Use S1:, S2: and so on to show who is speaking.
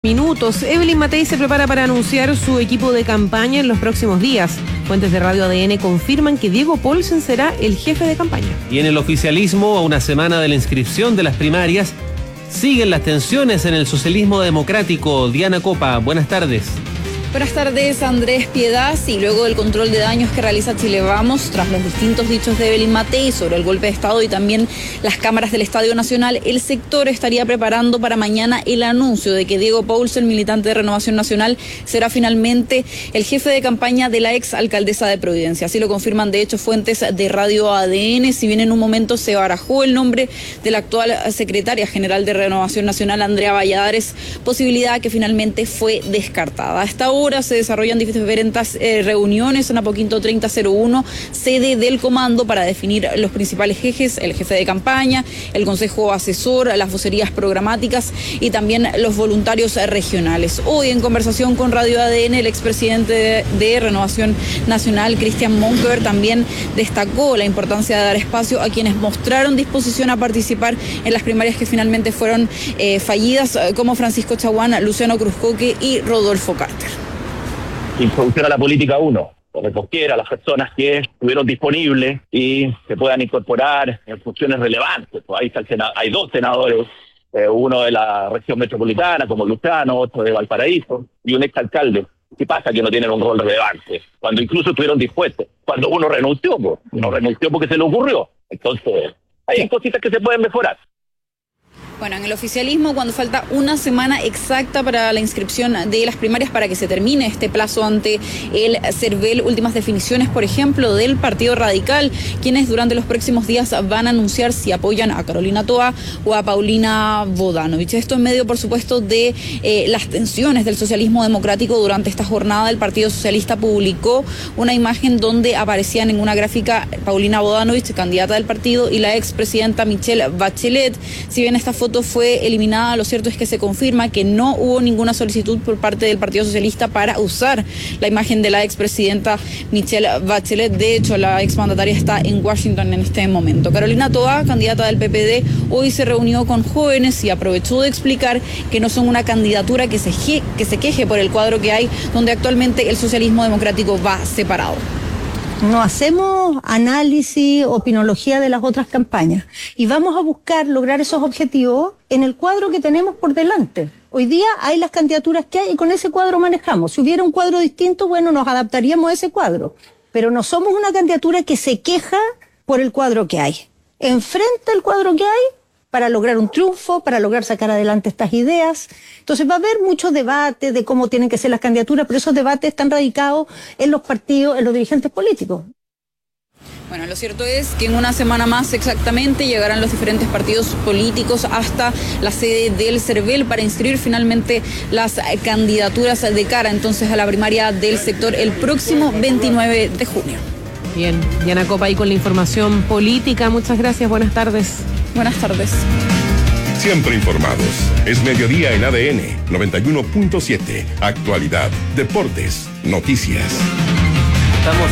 S1: minutos. Evelyn Matei se prepara para anunciar su equipo de campaña en los próximos días. Fuentes de Radio ADN confirman que Diego Paulsen será el jefe de campaña.
S2: Y en el oficialismo, a una semana de la inscripción de las primarias, siguen las tensiones en el socialismo democrático. Diana Copa, buenas tardes.
S3: Buenas tardes, Andrés Piedad. Y luego del control de daños que realiza Chile Vamos, tras los distintos dichos de Evelyn Matei sobre el golpe de Estado y también las cámaras del Estadio Nacional, el sector estaría preparando para mañana el anuncio de que Diego Paulsen, militante de Renovación Nacional, será finalmente el jefe de campaña de la ex alcaldesa de Providencia. Así lo confirman, de hecho, fuentes de Radio ADN. Si bien en un momento se barajó el nombre de la actual secretaria general de Renovación Nacional, Andrea Valladares, posibilidad que finalmente fue descartada. Hasta ahora se desarrollan diferentes reuniones en Apoquinto 3001, sede del comando, para definir los principales ejes: el jefe de campaña, el consejo asesor, las vocerías programáticas y también los voluntarios regionales. Hoy, en conversación con Radio ADN, el expresidente de Renovación Nacional, Cristian Monkeberg, también destacó la importancia de dar espacio a quienes mostraron disposición a participar en las primarias que finalmente fueron fallidas, como Francisco Chaguán, Luciano Cruzcoque y Rodolfo Carter.
S4: Introducir a la política recogiera a las personas que estuvieron disponibles y se puedan incorporar en funciones relevantes. Pues ahí está hay dos senadores, uno de la región metropolitana, como Luciano, otro de Valparaíso, y un exalcalde. ¿Qué pasa? Que no tienen un rol relevante, cuando incluso estuvieron dispuestos, cuando uno renunció porque se le ocurrió. Entonces, hay cositas que se pueden mejorar.
S3: Bueno, en el oficialismo, cuando falta una semana exacta para la inscripción de las primarias, para que se termine este plazo ante el CERVEL, últimas definiciones, por ejemplo, del Partido Radical, quienes durante los próximos días van a anunciar si apoyan a Carolina Toa o a Paulina Bodanovich. Esto en medio, por supuesto, de las tensiones del socialismo democrático. Durante esta jornada, el Partido Socialista publicó una imagen donde aparecían en una gráfica Paulina Bodanovich, candidata del partido, y la expresidenta Michelle Bachelet. Si bien esta foto fue eliminada, lo cierto es que se confirma que no hubo ninguna solicitud por parte del Partido Socialista para usar la imagen de la expresidenta Michelle Bachelet. De hecho, la exmandataria está en Washington en este momento. Carolina Toa, candidata del PPD, hoy se reunió con jóvenes y aprovechó de explicar que no son una candidatura que se queje por el cuadro que hay, donde actualmente el socialismo democrático va separado.
S5: No hacemos análisis, opinología de las otras campañas y vamos a buscar lograr esos objetivos en el cuadro que tenemos por delante. Hoy día hay las candidaturas que hay y con ese cuadro manejamos. Si hubiera un cuadro distinto, bueno, nos adaptaríamos a ese cuadro. Pero no somos una candidatura que se queja por el cuadro que hay. Enfrenta el cuadro que hay para lograr un triunfo, para lograr sacar adelante estas ideas. Entonces va a haber muchos debates de cómo tienen que ser las candidaturas, pero esos debates están radicados en los partidos, en los dirigentes políticos.
S3: Bueno, lo cierto es que en una semana más exactamente llegarán los diferentes partidos políticos hasta la sede del CERVEL para inscribir finalmente las candidaturas de cara entonces a la primaria del sector el próximo 29 de junio.
S1: Bien, Diana Copa ahí con la información política. Muchas gracias, buenas tardes.
S3: Buenas tardes.
S6: Siempre informados. Es mediodía en ADN 91.7. Actualidad, deportes, noticias.
S2: Estamos